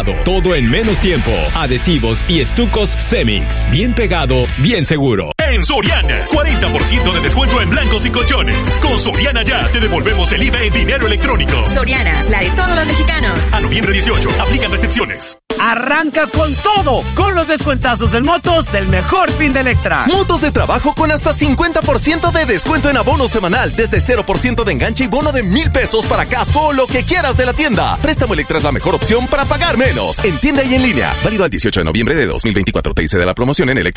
pegado. Todo en menos tiempo. Adhesivos y estucos Cemix. Bien pegado, bien seguro. En Soriana, 40% de descuento en blancos y colchones. Con Soriana ya te devolvemos el IVA en dinero electrónico. Soriana, la de todos los mexicanos. A noviembre 18, aplican restricciones. Arranca con todo, con los descuentazos del Motos del mejor fin de Electra. Motos de trabajo con hasta 50% de descuento en abono semanal, desde 0% de enganche y bono de 1,000 pesos para casco o lo que quieras de la tienda. Préstamo Electra es la mejor opción para pagar menos. En tienda y en línea. Válido al 18 de noviembre de 2024. Te dice de la promoción en Electra.